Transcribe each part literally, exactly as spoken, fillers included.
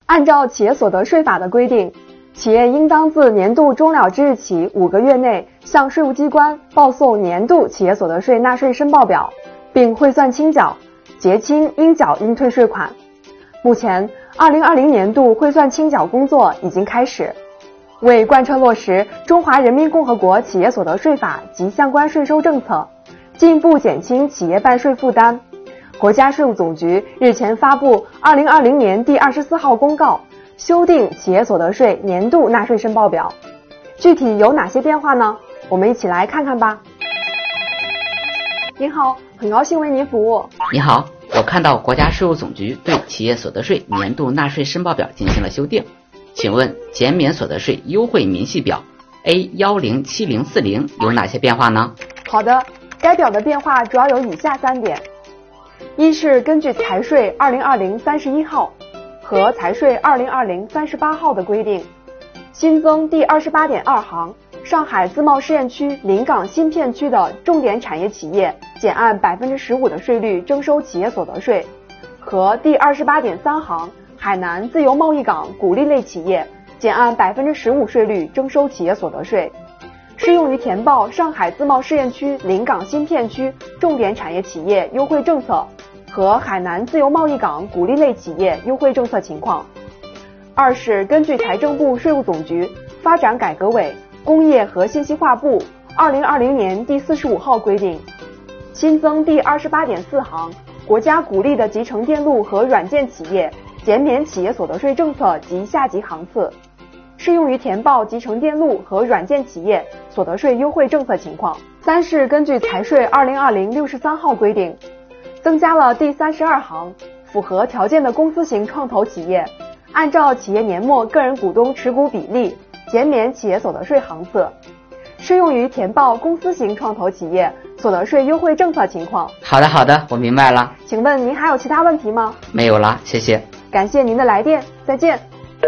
按照企业所得税法的规定，企业应当自年度终了之日起五个月内向税务机关报送年度企业所得税纳税申报表，并汇算清缴，结清应缴应退税款。目前二零二零年度汇算清缴工作已经开始。为贯彻落实《中华人民共和国企业所得税法》及相关税收政策，进一步减轻企业办税负担，国家税务总局日前发布二零二零年第二十四号公告，修订企业所得税年度纳税申报表。具体有哪些变化呢？我们一起来看看吧。您好，很高兴为您服务。 你好，我看到国家税务总局对企业所得税年度纳税申报表进行了修订，请问减免所得税优惠明细表 A 一零七零四零 有哪些变化呢？ 好的，该表的变化主要有以下三点。一是根据财税二零二零三十一号和财税二零二零三十八号的规定，新增第二十八点二行上海自贸试验区临港新片区的重点产业企业减按百分之十五的税率征收企业所得税，和第二十八点三行海南自由贸易港鼓励类企业减按百分之十五税率征收企业所得税，适用于填报上海自贸试验区临港新片区重点产业企业优惠政策和海南自由贸易港鼓励类企业优惠政策情况。二是根据财政部税务总局发展改革委工业和信息化部二零二零年第四十五号规定，新增第二十八点四行国家鼓励的集成电路和软件企业减免企业所得税政策及下级行次，适用于填报集成电路和软件企业所得税优惠政策情况。三是根据财税二零二零六十三号规定，增加了第三十二行符合条件的公司型创投企业按照企业年末个人股东持股比例减免企业所得税行次，适用于填报公司型创投企业所得税优惠政策情况。 好的好的，我明白了。 请问您还有其他问题吗？ 没有了，谢谢。 感谢您的来电，再见。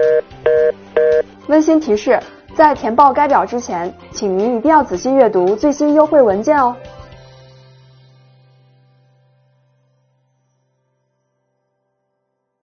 温馨提示，在填报该表之前，请您一定要仔细阅读最新优惠文件哦。